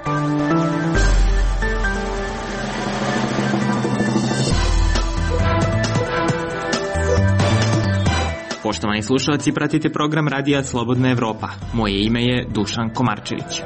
Poštovani slušalci, pratite program Radija Slobodna Evropa. Moje ime je Dušan Komarčević.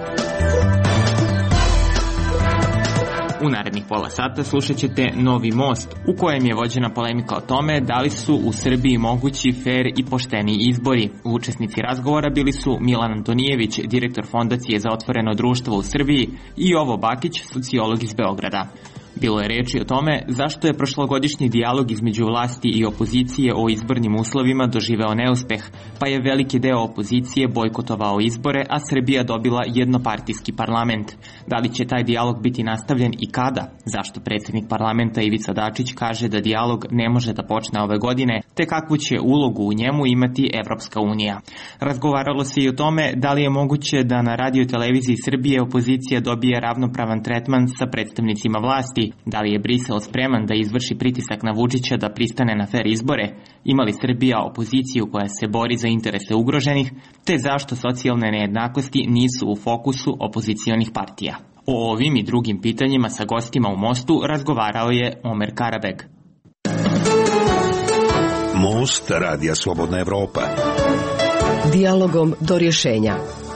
U narednih pola sata slušat ćete Novi most, u kojem je vođena polemika o tome da li su u Srbiji mogući fer i pošteni izbori. Učesnici razgovora bili su Milan Antonijević, direktor Fondacije za otvoreno društvo u Srbiji, i Jovo Bakić, sociolog iz Beograda. Bilo je reči o tome zašto je prošlogodišnji dijalog između vlasti i opozicije o izbornim uslovima doživeo neuspeh, pa je veliki deo opozicije bojkotovao izbore, a Srbija dobila jednopartijski parlament. Da li će taj dijalog biti nastavljen i kada? Zašto predsjednik parlamenta Ivica Dačić kaže da dijalog ne može da počne ove godine, te kakvu će ulogu u njemu imati Evropska unija? Razgovaralo se i o tome da li je moguće da na radio televiziji Srbije opozicija dobije ravnopravan tretman sa predstavnicima vlasti. Da li je Brisel spreman da izvrši pritisak na Vučića da pristane na fer izbore? Ima li Srbija opoziciju koja se bori za interese ugroženih? Te zašto socijalne nejednakosti nisu u fokusu opozicionih partija? O ovim i drugim pitanjima sa gostima u Mostu razgovarao je Omer Karabeg. Most Radija Slobodna Evropa. Dijalogom do rješenja.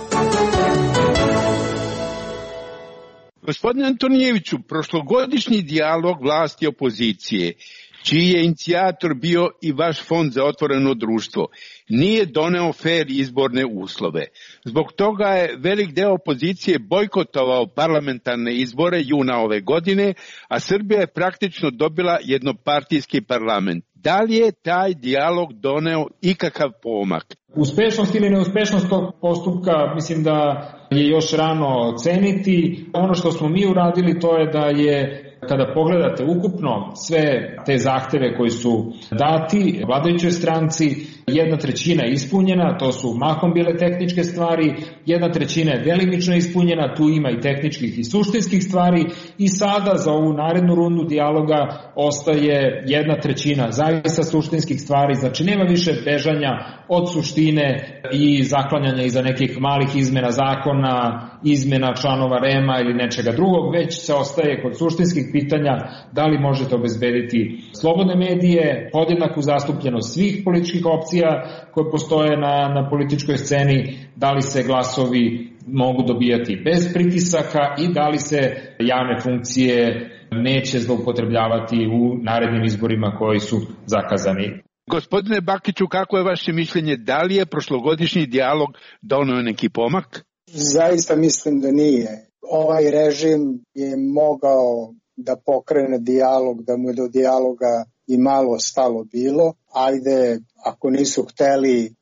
Gospodine Antonijeviću, prošlogodišnji dijalog vlasti i opozicije, čiji je inicijator bio i vaš Fond za otvoreno društvo, nije doneo fer izborne uslove. Zbog toga je velik deo opozicije bojkotovao parlamentarne izbore juna ove godine, a Srbija je praktično dobila jednopartijski parlament. Da li je taj dijalog doneo ikakav pomak? Uspešnost ili neuspešnost tog postupka mislim da je još rano oceniti. Ono što smo mi uradili to je da je, kada pogledate ukupno sve te zahteve koji su dati vladajućoj stranci, 1/3 je ispunjena, to su mahom bile tehničke stvari, 1/3 je delimično ispunjena, tu ima i tehničkih i suštinskih stvari, i sada za ovu narednu rundu dijaloga ostaje 1/3 zaista suštinskih stvari, znači nema više bežanja od suštine i zaklanjanja iza nekih malih izmena zakona, izmena članova REM-a ili nečega drugog, već se ostaje kod suštinskih pitanja da li možete obezbediti slobodne medije, podjednaku zastupljenost svih političkih opcija koje postoje na političkoj sceni, da li se glasovi mogu dobijati bez pritisaka i da li se javne funkcije neće zloupotrebljavati u narednim izborima koji su zakazani. Gospodine Bakiću, kako je vaše mišljenje, da li je prošlogodišnji dijalog doneo neki pomak? Zaista mislim da nije. Ovaj režim je mogao da pokrene dijalog, da mu je do dijaloga i malo stalo bilo. Ajde, ako nisu hteli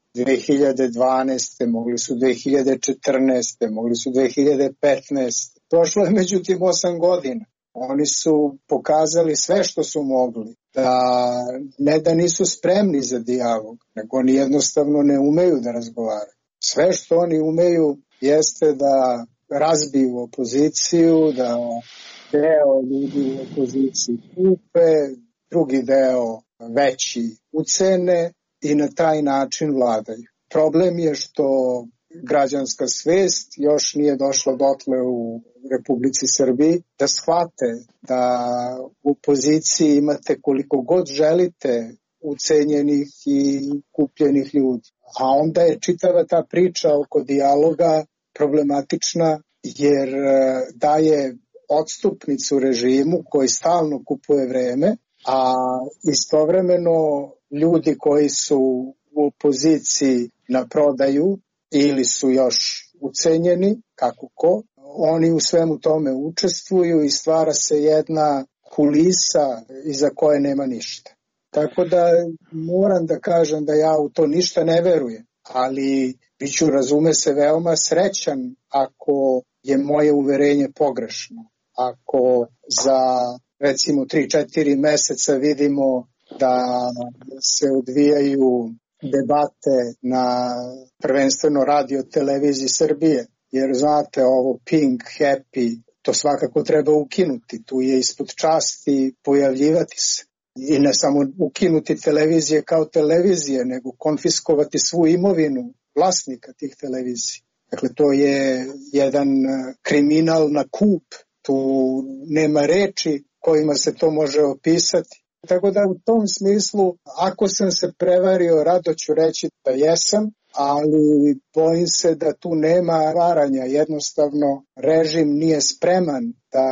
2012. mogli su 2014. mogli su 2015. Prošlo je međutim 8 godina. Oni su pokazali sve što su mogli. Ne da nisu spremni za dijalog, nego oni jednostavno ne umeju da razgovaraju. Sve što oni umeju jeste da razbiju opoziciju, da deo ljudi u opoziciji kupe, drugi deo veći ucene i na taj način vladaju. Problem je što građanska svest još nije došla dotle u Republici Srbiji da shvate da u opoziciji imate koliko god želite ucenjenih i kupljenih ljudi. A onda je čitava ta priča oko dijaloga problematična jer daje odstupnicu režimu koji stalno kupuje vreme, a istovremeno ljudi koji su u opoziciji na prodaju ili su još ucenjeni, kako ko, oni u svemu tome učestvuju i stvara se jedna kulisa iza koje nema ništa. Tako da moram da kažem da ja u to ništa ne verujem, ali biću, razume se, veoma srećan ako je moje uverenje pogrešno. Ako za recimo 3-4 meseca vidimo da se odvijaju debate na prvenstveno radio televiziji Srbije, jer znate ovo Pink, Happy, to svakako treba ukinuti, tu je ispod časti pojavljivati se. I ne samo ukinuti televizije kao televizije, nego konfiskovati svu imovinu vlasnika tih televizija. Dakle, to je jedan kriminal na kup, tu nema reči kojima se to može opisati. Tako da u tom smislu, ako sam se prevario, rado ću reći da jesam, ali bojim se da tu nema varanja. Jednostavno, režim nije spreman da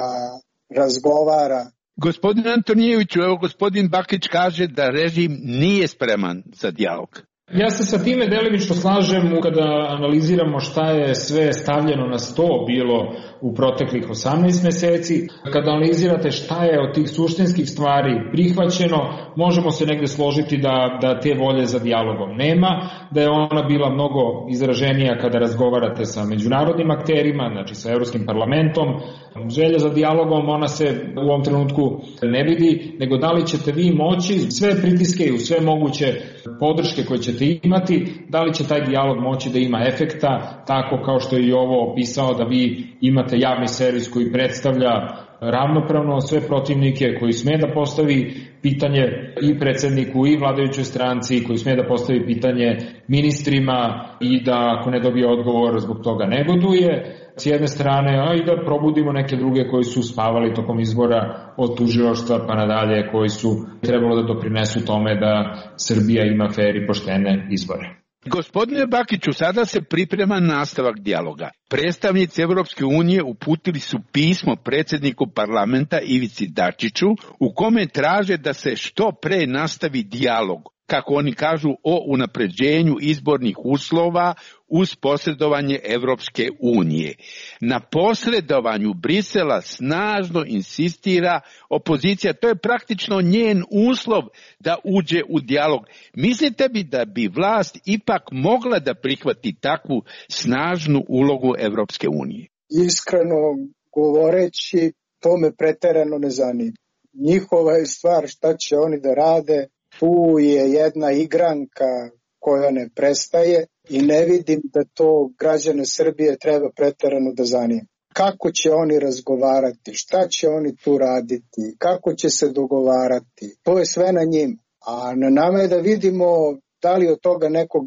razgovara. Gospodin Antonijeviću, evo gospodin Bakić kaže da režim nije spreman za dijalog. Ja se sa time delimično slažem kada analiziramo šta je sve stavljeno na sto bilo u proteklih 18 meseci. Kada analizirate šta je od tih suštinskih stvari prihvaćeno, možemo se negde složiti da te volje za dijalogom nema, da je ona bila mnogo izraženija kada razgovarate sa međunarodnim akterima, znači sa Evropskim parlamentom. Želja za dijalogom, ona se u ovom trenutku ne vidi, nego da li ćete vi moći sve pritiske i sve moguće podrške koje ćete imati, da li će taj dijalog moći da ima efekta, tako kao što je i ovo opisao, da vi imate javni servis koji predstavlja ravnopravno sve protivnike, koji sme da postavi pitanje i predsedniku i vladajućoj stranci, koji sme da postavi pitanje ministrima i da ako ne dobije odgovor zbog toga negoduje s jedne strane, a i da probudimo neke druge koji su spavali tokom izbora od tužilaštva pa nadalje, koji su trebalo da doprinesu tome da Srbija ima fer i poštene izbore. Gospodine Bakiću, sada se priprema nastavak dijaloga. Predstavnici Evropske unije uputili su pismo predsjedniku parlamenta Ivici Dačiću u kome traže da se što pre nastavi dijalog, kako oni kažu, o unapređenju izbornih uslova uz posredovanje Evropske unije. Na posredovanju Brisela snažno insistira opozicija, to je praktično njen uslov da uđe u dijalog. Mislite bi da bi vlast ipak mogla da prihvati takvu snažnu ulogu Evropske unije? Iskreno govoreći, to me preterano ne zanima. Njihova je stvar šta će oni da rade. Tu je jedna igranka koja ne prestaje i ne vidim da to građane Srbije treba preterano da zanima. Kako će oni razgovarati, šta će oni tu raditi, kako će se dogovarati, to je sve na njima. A na nama je da vidimo da li od toga nekog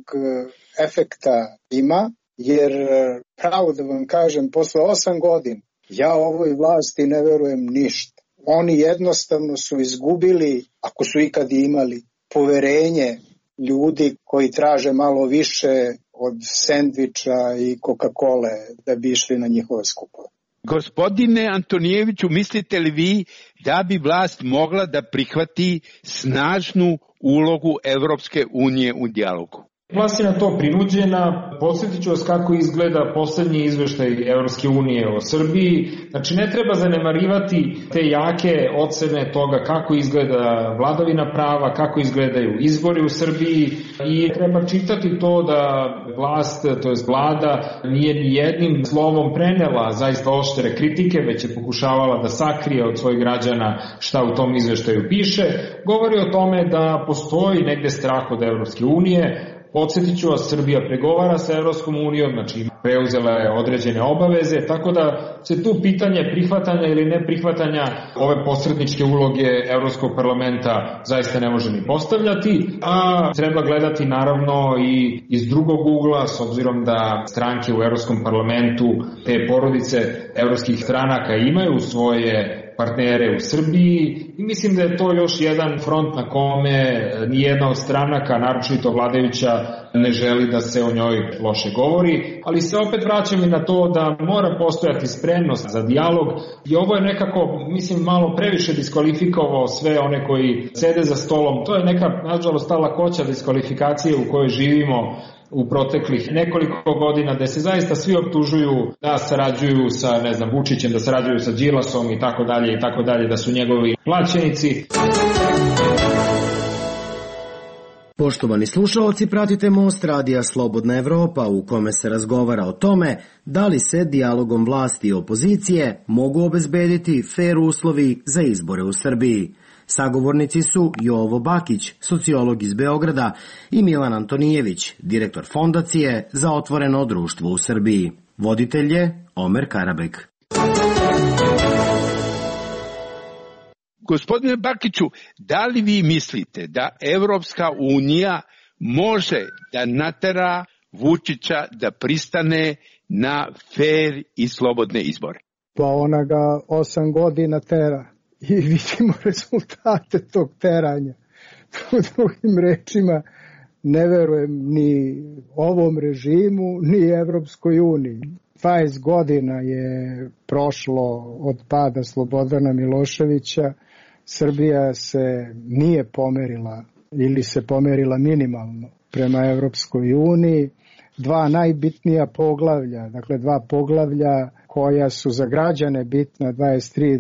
efekta ima, jer pravo da vam kažem, posle 8 godina ja ovoj vlasti ne verujem ništa. Oni jednostavno su izgubili, ako su ikad imali, poverenje ljudi koji traže malo više od sendviča i Coca-Cole da bi išli na njihove skupove. Gospodine Antonijeviću, mislite li vi da bi vlast mogla da prihvati snažnu ulogu Evropske unije u dijalogu? Vlast je na to prinuđena. Podsjetit ću vas kako izgleda poslednji izveštaj Evropske unije o Srbiji. Znači, ne treba zanemarivati te jake ocene toga kako izgleda vladavina prava, kako izgledaju izbori u Srbiji i treba čitati to da vlast, to jest vlada, nije ni jednim slovom prenela zaista oštre kritike, već je pokušavala da sakrije od svojih građana šta u tom izveštaju piše. Govori o tome da postoji negde strah od Evropske unije. Podsjetit ću vas, Srbija pregovara sa Evropskom unijom, znači preuzela je određene obaveze, tako da se tu pitanje prihvatanja ili neprihvatanja ove posredničke uloge Evropskog parlamenta zaista ne može ni postavljati, a treba gledati naravno i iz drugog ugla, s obzirom da stranke u Evropskom parlamentu, te porodice evropskih stranaka imaju svoje partnere u Srbiji i mislim da je to još jedan front na kome nijedna od stranaka, naročito vladajuća, ne želi da se o njoj loše govori, ali se opet vraćam i na to da mora postojati spremnost za dijalog i ovo je nekako, mislim, malo previše diskvalifikovao sve one koji sede za stolom. To je neka, nažalost, ta lakoća diskvalifikacije u kojoj živimo u proteklih nekoliko godina, da se zaista svi optužuju da sarađuju sa, ne znam, Vučićem, da sarađuju sa Đilasom i tako dalje, da su njegovi plaćenici. Poštovani slušalci, pratite Most radija Slobodna Evropa u kome se razgovara o tome da li se dijalogom vlasti i opozicije mogu obezbediti fer uslovi za izbore u Srbiji. Sagovornici su Jovo Bakić, sociolog iz Beograda, i Milan Antonijević, direktor Fondacije za otvoreno društvo u Srbiji. Voditelj je Omer Karabek. Gospodine Bakiću, da li vi mislite da Evropska unija može da natera Vučića da pristane na fer i slobodne izbore? Pa ona ga 8 godina tera i vidimo rezultate tog teranja. U drugim rečima, ne verujem ni ovom režimu, ni Evropskoj uniji. 20 godina je prošlo od pada Slobodana Miloševića. Srbija se nije pomerila ili se pomerila minimalno prema Evropskoj uniji. 2 najbitnija poglavlja, dakle 2 poglavlja koja su za građane bitna, 23 i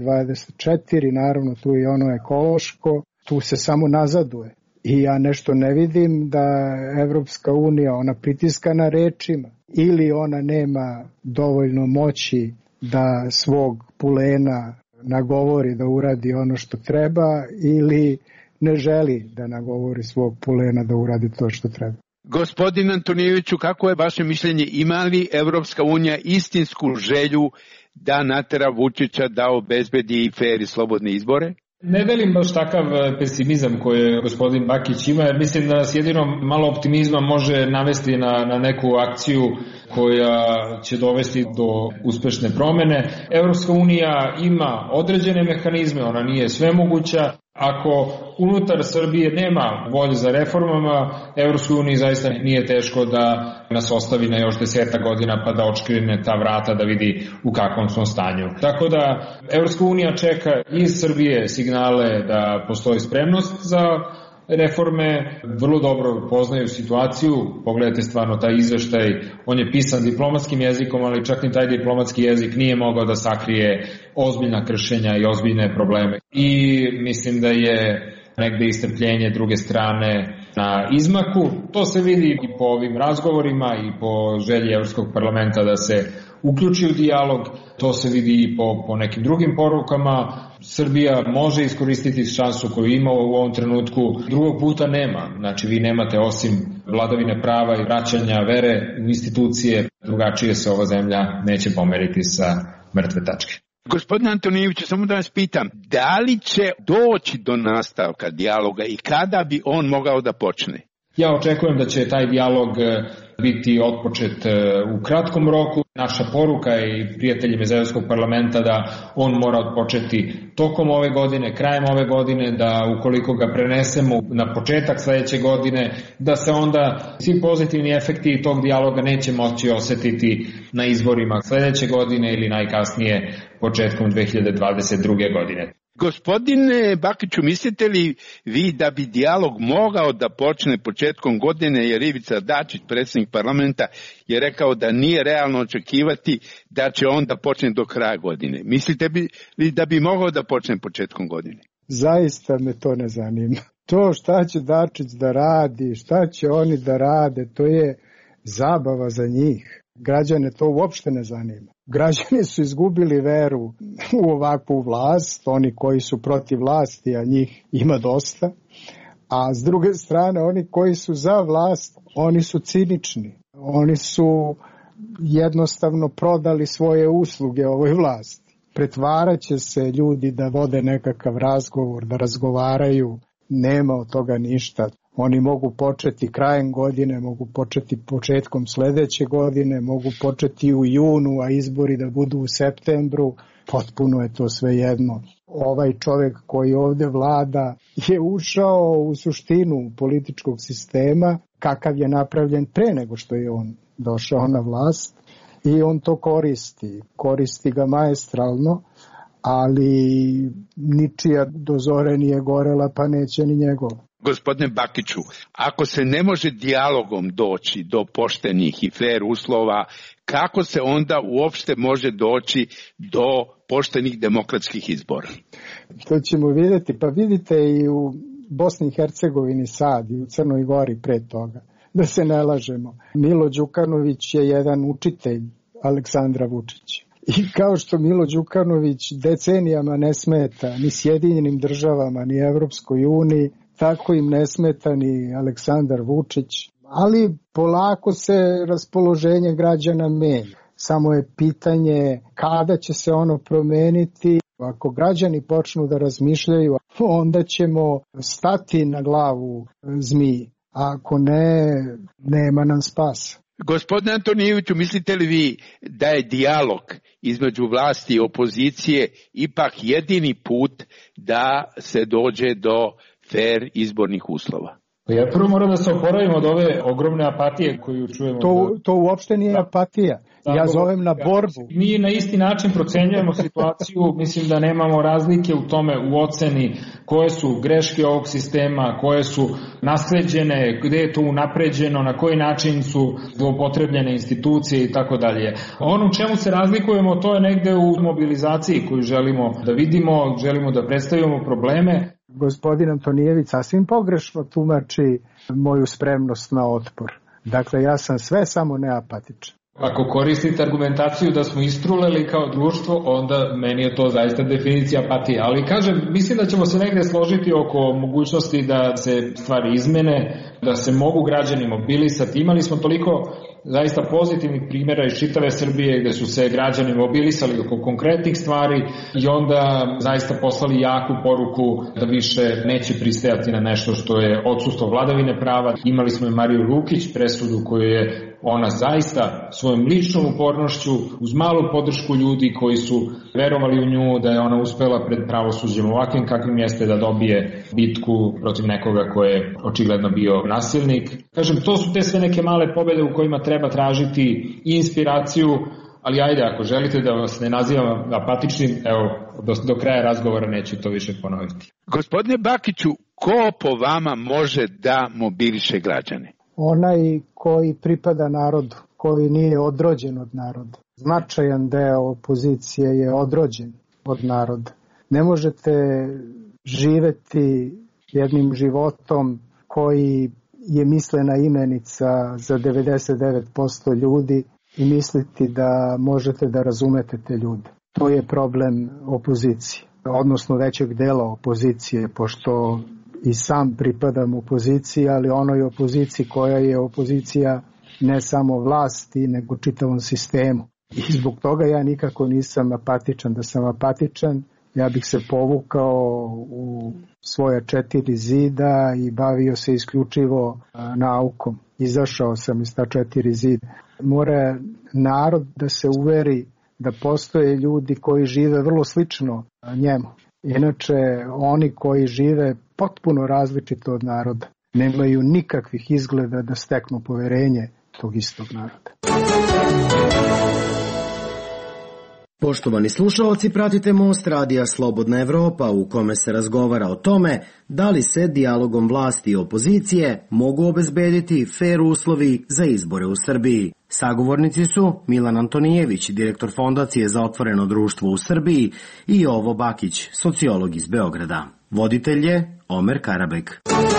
24, naravno tu je ono ekološko, tu se samo nazaduje. I ja nešto ne vidim da Evropska unija, ona pritiska na rečima ili ona nema dovoljno moći da svog pulena nagovori da uradi ono što treba ili ne želi da nagovori svog pulena da uradi to što treba. Gospodin Antonijeviću, kako je vaše mišljenje, ima li Evropska unija istinsku želju da natera Vučića da obezbedi fer i slobodne izbore? Ne delim baš takav pesimizam koji gospodin Bakić ima, jer mislim da nas jedino malo optimizma može navesti na neku akciju koja će dovesti do uspešne promene. Evropska unija ima određene mehanizme, ona nije svemoguća. Ako unutar Srbije nema volje za reformama, Evropskoj uniji zaista nije teško da nas ostavi na još 10 godina pa da očkrine ta vrata da vidi u kakvom smo stanju. Tako da Evropska unija čeka iz Srbije signale da postoji spremnost za reforme, vrlo dobro poznaju situaciju, pogledajte stvarno taj izveštaj, on je pisan diplomatskim jezikom, ali čak ni taj diplomatski jezik nije mogao da sakrije ozbiljna kršenja i ozbiljne probleme. I mislim da je negde istrpljenje druge strane na izmaku. To se vidi i po ovim razgovorima i po želji Evropskog parlamenta da se uključi u dijalog, to se vidi i po nekim drugim porukama. Srbija može iskoristiti šansu koju ima u ovom trenutku, drugog puta nema. Znači vi nemate osim vladavine prava i vraćanja vere u institucije, drugačije se ova zemlja neće pomeriti sa mrtve tačke. Gospodin Antonijević, samo da vas pitam, da li će doći do nastavka dijaloga i kada bi on mogao da počne? Ja očekujem da će taj dijalog biti otpočet u kratkom roku. Naša poruka i prijateljima iz Evropskog parlamenta da on mora otpočeti tokom ove godine, krajem ove godine, da ukoliko ga prenesemo na početak sledeće godine, da se onda svi pozitivni efekti tog dijaloga neće moći osetiti na izborima sledeće godine ili najkasnije početkom 2022. godine. Gospodine Bakiću, mislite li vi da bi dijalog mogao da počne početkom godine, jer Ivica Dačić, predsjednik parlamenta, je rekao da nije realno očekivati da će on da počne do kraja godine? Mislite li da bi mogao da počne početkom godine? Zaista me to ne zanima. To šta će Dačić da radi, šta će oni da rade, to je zabava za njih. Građane to uopšte ne zanima. Građani su izgubili veru u ovakvu vlast, oni koji su protiv vlasti, a njih ima dosta, a s druge strane oni koji su za vlast, oni su cinični. Oni su jednostavno prodali svoje usluge ovoj vlasti. Pretvaraće se ljudi da vode nekakav razgovor, da razgovaraju, nema od toga ništa. Oni mogu početi krajem godine, mogu početi početkom sledeće godine, mogu početi u junu, a izbori da budu u septembru. Potpuno je to sve jedno. Ovaj čovek koji ovde vlada je ušao u suštinu političkog sistema, kakav je napravljen pre nego što je on došao na vlast, i on to koristi. Koristi ga maestralno, ali ničija do zore nije gorela, pa neće ni njegov. Gospodine Bakiću, ako se ne može dijalogom doći do poštenih i fer uslova, kako se onda uopšte može doći do poštenih demokratskih izbora? To ćemo vidjeti. Pa vidite i u Bosni i Hercegovini sad i u Crnoj Gori pre toga. Da se ne lažemo. Milo Đukanović je jedan učitelj Aleksandra Vučića. I kao što Milo Đukanović decenijama ne smeta ni Sjedinjenim državama, ni Evropskoj uniji, tako im ne smeta ni Aleksandar Vučić, ali polako se raspoloženje građana menja. Samo je pitanje kada će se ono promeniti. Ako građani počnu da razmišljaju, onda ćemo stati na glavu zmiji. A ako ne, nema nam spasa. Gospodine Antonijeviću, mislite li vi da je dijalog između vlasti i opozicije ipak jedini put da se dođe do fer izbornih uslova? Ja prvo moram da se oporavim od ove ogromne apatije koju čujemo. To uopšte nije apatija. Ja zovem na borbu. Mi na isti način procenjujemo situaciju, mislim da nemamo razlike u tome, u oceni koje su greške ovog sistema, koje su nasleđene, gde je to unapređeno, na koji način su zloupotrebljene institucije i tako dalje. Ono u čemu se razlikujemo, to je negde u mobilizaciji koju želimo da vidimo, želimo da predstavimo probleme. Gospodin Antonijević sasvim pogrešno tumači moju spremnost na otpor. Dakle, ja sam sve samo neapatičan. Ako koristite argumentaciju da smo istruleli kao društvo, onda meni je to zaista definicija apatije. Ali kažem, mislim da ćemo se negde složiti oko mogućnosti da se stvari izmene, da se mogu građani mobilisati. Imali smo toliko zaista pozitivnih primjera iz čitave Srbije gde su se građani mobilisali oko konkretnih stvari i onda zaista poslali jaku poruku da više neće pristajati na nešto što je odsustvo vladavine prava. Imali smo i Mariju Lukić, presudu koju je ona zaista svojom ličnom upornošću, uz malu podršku ljudi koji su verovali u nju, da je ona uspela pred pravosuđem ovakvim kakvim jeste da dobije bitku protiv nekoga ko je očigledno bio nasilnik. Kažem, to su te sve neke male pobjede u kojima treba tražiti inspiraciju, ali ajde, ako želite da vas ne nazivam apatičnim, evo, do kraja razgovora neću to više ponoviti. Gospodine Bakiću, ko po vama može da mobiliše građane? Onaj koji pripada narodu, koji nije odrođen od naroda. Značajan deo opozicije je odrođen od naroda. Ne možete živeti jednim životom koji je mislena imenica za 99% ljudi i misliti da možete da razumete te ljude. To je problem opozicije, odnosno većeg dela opozicije, pošto i sam pripadam opoziciji, ali onoj opoziciji koja je opozicija ne samo vlasti, nego čitavom sistemu. I zbog toga ja nikako nisam apatičan. Da sam apatičan, ja bih se povukao u svoja 4 zida i bavio se isključivo naukom. Izašao sam iz ta 4 zida. Mora narod da se uveri da postoje ljudi koji žive vrlo slično njemu. Inače, oni koji žive potpuno različito od naroda nemaju nikakvih izgleda da steknu poverenje tog istog naroda. Poštovani slušalci, pratite Most radija Slobodna Evropa u kome se razgovara o tome da li se dijalogom vlasti i opozicije mogu obezbediti fer uslovi za izbore u Srbiji. Sagovornici su Milan Antonijević, direktor Fondacije za otvoreno društvo u Srbiji, i Jovo Bakić, sociolog iz Beograda. Voditelj je Omer Karabek.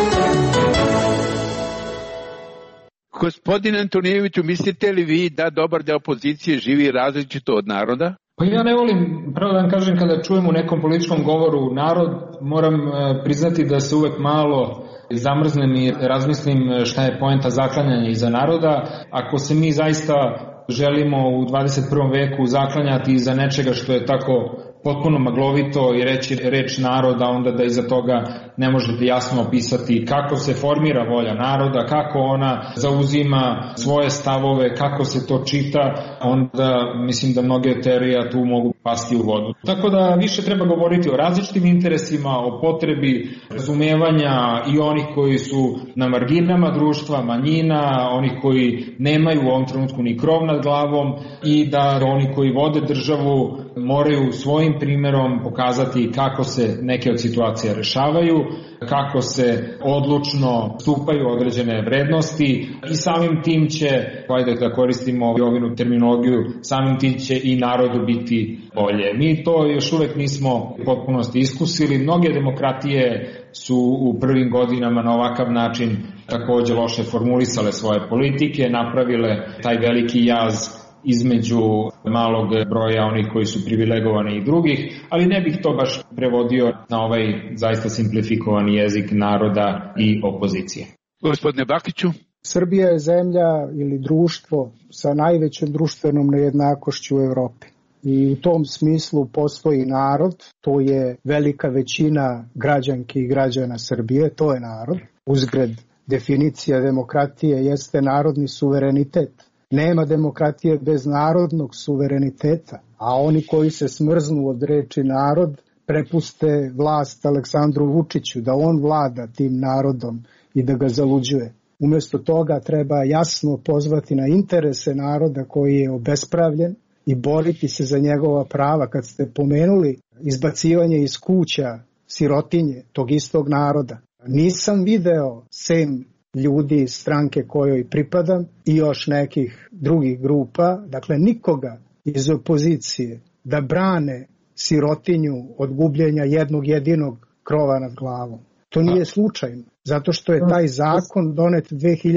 Gospodine Antonijeviću, mislite li vi da dobar deo opozicije živi različito od naroda? Pa ja ne volim, pravo da vam kažem, kada čujem u nekom političkom govoru narod, moram priznati da se uvek malo zamrznem i razmislim šta je poenta zaklanjanja iza naroda. Ako se mi zaista želimo u 21. veku zaklanjati iza nečega što je tako potpuno maglovito i reći reč naroda, onda da iza toga ne možete jasno opisati kako se formira volja naroda, kako ona zauzima svoje stavove, kako se to čita, onda mislim da mnoge teorije tu mogu pasti u vodu. Tako da više treba govoriti o različitim interesima, o potrebi razumevanja i onih koji su na marginama društva, manjina, onih koji nemaju u ovom trenutku ni krov nad glavom, i da oni koji vode državu moraju svojim primerom pokazati kako se neke od situacija rešavaju, kako se odlučno stupaju određene vrednosti, i samim tim će, ajde da koristimo ovinu terminologiju, samim tim će i narodu biti bolje. Mi to još uvek nismo u potpunosti iskusili. Mnoge demokratije su u prvim godinama na ovakav način takođe loše formulisale svoje politike, napravile taj veliki jaz između malog broja onih koji su privilegovani i drugih, ali ne bih to baš prevodio na ovaj zaista simplifikovani jezik naroda i opozicije. Gospodine Bakiću? Srbija je zemlja ili društvo sa najvećom društvenom nejednakošću u Evropi. I u tom smislu postoji narod, to je velika većina građanki i građana Srbije, to je narod. Uzgred, definicija demokratije jeste narodni suverenitet. Nema demokratije bez narodnog suvereniteta, a oni koji se smrznu od reči narod prepuste vlast Aleksandru Vučiću, da on vlada tim narodom i da ga zaluđuje. Umesto toga treba jasno pozvati na interese naroda koji je obespravljen i boriti se za njegova prava. Kad ste pomenuli izbacivanje iz kuća sirotinje tog istog naroda, nisam video sem ljudi iz stranke kojoj pripadam i još nekih drugih grupa, dakle nikoga iz opozicije da brane sirotinju od gubljenja jednog jedinog krova nad glavom. To nije slučajno, zato što je taj zakon donet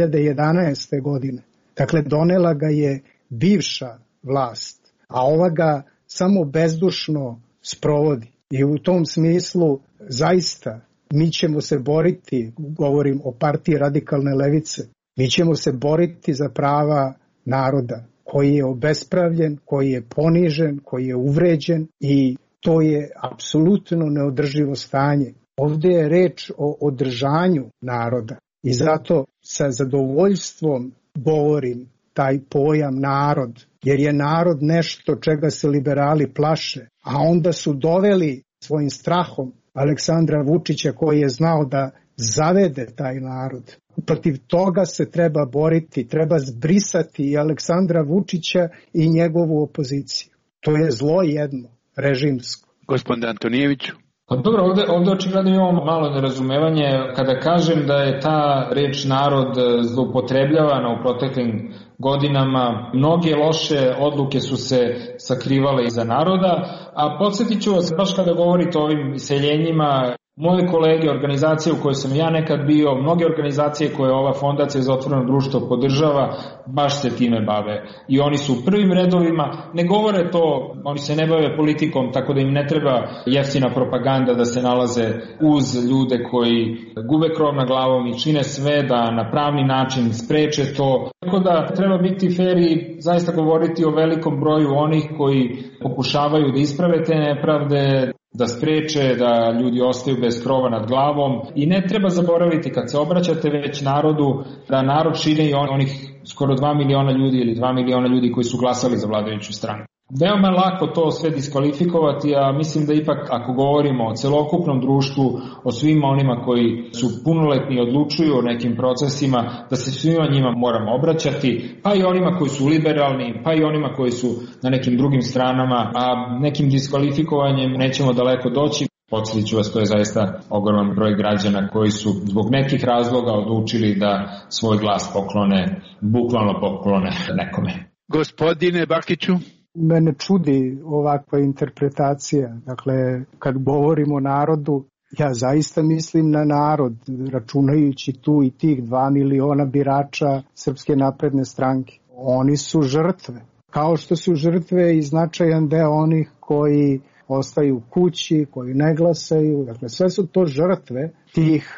2011. godine. Dakle, donela ga je bivša vlast, a ova ga samo bezdušno sprovodi. I u tom smislu zaista mi ćemo se boriti, govorim o partiji radikalne levice, mi ćemo se boriti za prava naroda koji je obespravljen, koji je ponižen, koji je uvređen i to je apsolutno neodrživo stanje. Ovdje je reč o održanju naroda i zato sa zadovoljstvom govorim taj pojam narod, jer je narod nešto čega se liberali plaše, a onda su doveli svojim strahom Aleksandra Vučića koji je znao da zavede taj narod. Protiv toga se treba boriti, treba zbrisati i Aleksandra Vučića i njegovu opoziciju. To je zlo jedno, režimsko. Gospodin Antonijeviću. Pa dobro, ovdje očigledno imamo malo nerazumevanje kada kažem da je ta reč narod zloupotrebljavana u proteklim godinama. Mnoge loše odluke su se sakrivale iza naroda, a podsjetit ću vas, baš kada govorite o ovim iseljenjima, moje kolege, organizacije u kojoj sam ja nekad bio, mnoge organizacije koje ova Fondacija za otvoreno društvo podržava, baš se time bave. I oni su u prvim redovima, ne govore to, oni se ne bave politikom, tako da im ne treba jeftina propaganda da se nalaze uz ljude koji gube krov nad glavom i čine sve da na pravni način spreče to. Tako da treba biti fer i zaista govoriti o velikom broju onih koji pokušavaju da isprave te nepravde, da spreče da ljudi ostaju bez krova nad glavom i ne treba zaboraviti kad se obraćate već narodu da narod čine i onih skoro 2 miliona ljudi ili 2 miliona ljudi koji su glasali za vladajuću stranu. Veoma je lako to sve diskvalifikovati, a mislim da ipak ako govorimo o celokupnom društvu, o svima onima koji su punoletni i odlučuju o nekim procesima, da se svima njima moramo obraćati, pa i onima koji su liberalni, pa i onima koji su na nekim drugim stranama, a nekim diskvalifikovanjem nećemo daleko doći. Podsjetit ću vas, to je zaista ogroman broj građana koji su zbog nekih razloga odlučili da svoj glas poklone, bukvalno poklone nekome. Gospodine Bakiću. Mene čudi ovakva interpretacija. Dakle, kad govorimo o narodu, ja zaista mislim na narod, računajući tu i tih 2 miliona birača Srpske napredne stranke. Oni su žrtve. Kao što su žrtve i značajan deo onih koji ostaju kući, koji ne glasaju. Dakle, sve su to žrtve tih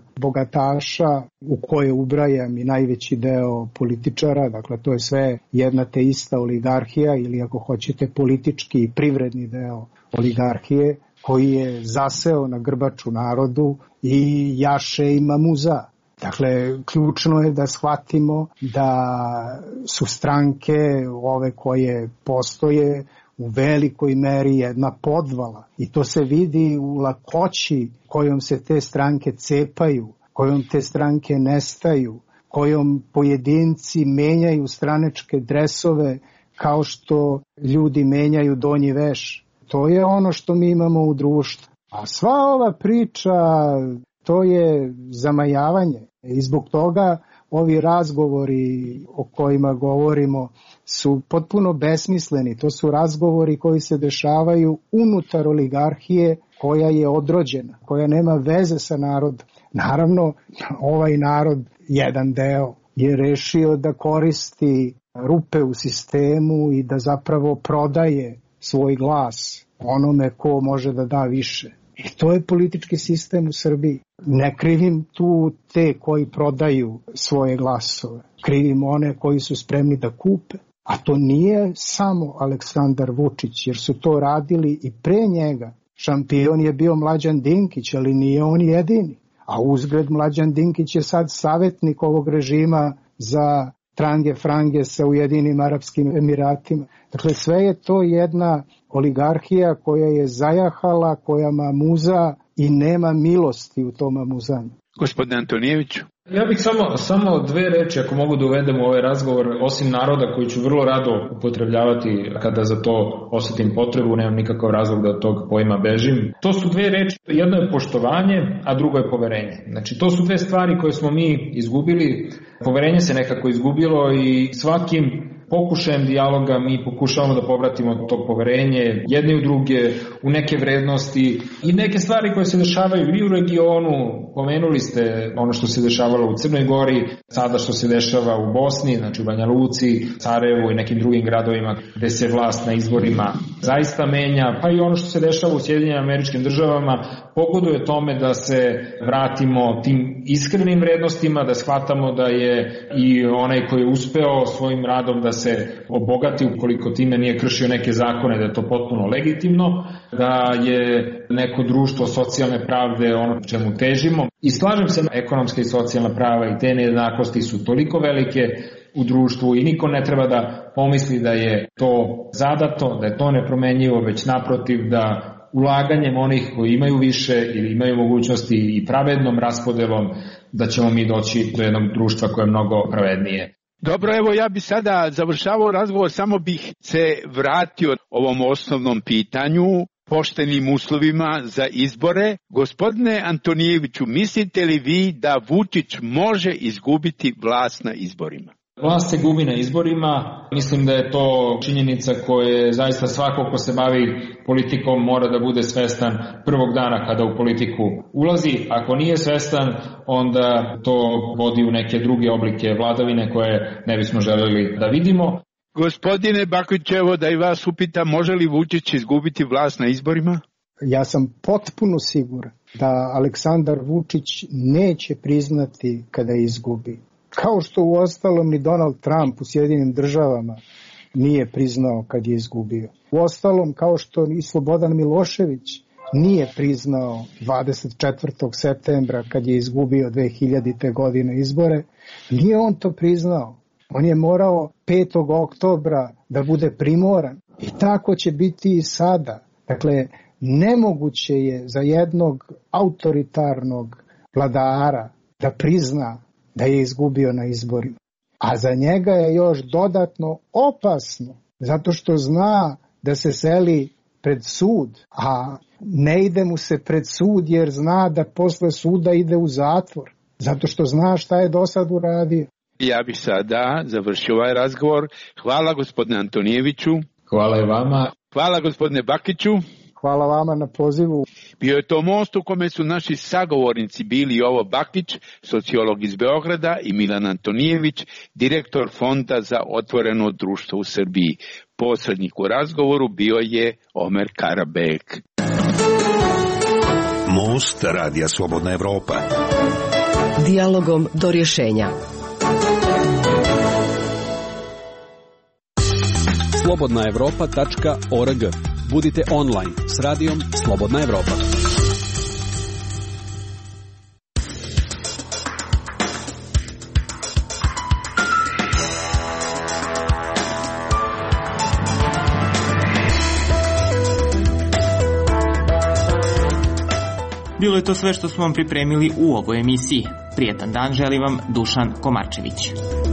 bogataša u koje ubrajam i najveći deo političara. Dakle, to je sve jedna te ista oligarhija ili ako hoćete politički i privredni deo oligarhije koji je zaseo na grbaču narodu i jaše i mamuza. Dakle, ključno je da shvatimo da su stranke ove koje postoje u velikoj meri jedna podvala i to se vidi u lakoći kojom se te stranke cepaju, kojom te stranke nestaju, kojom pojedinci menjaju stranačke dresove kao što ljudi menjaju donji veš. To je ono što mi imamo u društvu. A sva ova priča, to je zamajavanje i zbog toga ovi razgovori o kojima govorimo su potpuno besmisleni. To su razgovori koji se dešavaju unutar oligarhije koja je odrođena, koja nema veze sa narodom. Naravno, ovaj narod, jedan deo, je rešio da koristi rupe u sistemu i da zapravo prodaje svoj glas onome ko može da da više. I to je politički sistem u Srbiji. Ne krivim tu te koji prodaju svoje glasove. Krivim one koji su spremni da kupe. A to nije samo Aleksandar Vučić, jer su to radili i pre njega. Šampion je bio Mlađan Dinkić, ali nije on jedini. A uzgred Mlađan Dinkić je sad savjetnik ovog režima za trange frange sa Ujedinim Arapskim Emiratima. Dakle, sve je to jedna oligarhija koja je zajahala, koja mamuza i nema milosti u tom mamuzanju. Gospodine Antonijeviću. Ja bih samo dve reči, ako mogu da uvedem u ovaj razgovor, osim naroda koji ću vrlo rado upotrebljavati kada za to osetim potrebu, nemam nikakav razlog da od tog pojma bežim. To su dve reči, jedno je poštovanje, a drugo je poverenje. Znači, to su dve stvari koje smo mi izgubili, poverenje se nekako izgubilo i svakim pokušajem dijaloga mi pokušavamo da povratimo to poverenje jedne u druge, u neke vrednosti i neke stvari koje se dešavaju i u regionu. Pomenuli ste ono što se dešavalo u Crnoj Gori, sada što se dešava u Bosni, znači u Banja Luci, Sarajevu i nekim drugim gradovima gde se vlast na izborima zaista menja, pa i ono što se dešava u Sjedinjenim Američkim Državama pogoduje tome da se vratimo tim iskrenim vrednostima, da shvatamo da je i onaj koji je uspeo svojim radom da se obogati ukoliko time nije kršio neke zakone, da je to potpuno legitimno, da je neko društvo socijalne pravde ono čemu težimo. I slažem se, ekonomska i socijalna prava i te nejednakosti su toliko velike u društvu i niko ne treba da pomisli da je to zadato, da je to nepromenjivo, već naprotiv da ulaganjem onih koji imaju više ili imaju mogućnosti i pravednom raspodelom da ćemo mi doći do jednog društva koje je mnogo pravednije. Dobro, evo ja bi sada završavao razgovor, samo bih se vratio ovom osnovnom pitanju, poštenim uslovima za izbore. Gospodine Antonijeviću, mislite li vi da Vučić može izgubiti vlast na izborima? Vlast se gubi na izborima, mislim da je to činjenica koje zaista svako ko se bavi politikom mora da bude svestan prvog dana kada u politiku ulazi. Ako nije svestan, onda to vodi u neke druge oblike vladavine koje ne bismo želeli da vidimo. Gospodine Bakić, evo da i vas upitam, može li Vučić izgubiti vlast na izborima? Ja sam potpuno siguran da Aleksandar Vučić neće priznati kada izgubi. Kao što u ostalom ni Donald Trump u Sjedinim Državama nije priznao kad je izgubio. U ostalom, kao što i Slobodan Milošević nije priznao 24. septembra kad je izgubio 2000. godine izbore, nije on to priznao. On je morao 5. oktobra da bude primoran. I tako će biti i sada. Dakle, nemoguće je za jednog autoritarnog vladara da prizna da je izgubio na izborima. A za njega je još dodatno opasno, zato što zna da se seli pred sud, a ne ide mu se pred sud jer zna da posle suda ide u zatvor, zato što zna šta je do sad uradio. Ja bih sada završio ovaj razgovor. Hvala gospodine Antonijeviću. Hvala i vama. Hvala gospodine Bakiću. Hvala vama na pozivu. Bio je to most u kome su naši sagovornici bili Jovo Bakić, sociolog iz Beograda, i Milan Antonijević, direktor Fonda za otvoreno društvo u Srbiji. Posrednik u razgovoru bio je Omer Karabek. Most Radija Slobodna Evropa. Dijalogom do rješenja. slobodnaevropa.org. Budite online s radijom Slobodna Evropa. Bilo je to sve što smo vam pripremili u ovoj emisiji. Prijetan dan želi vam Dušan Komarčević.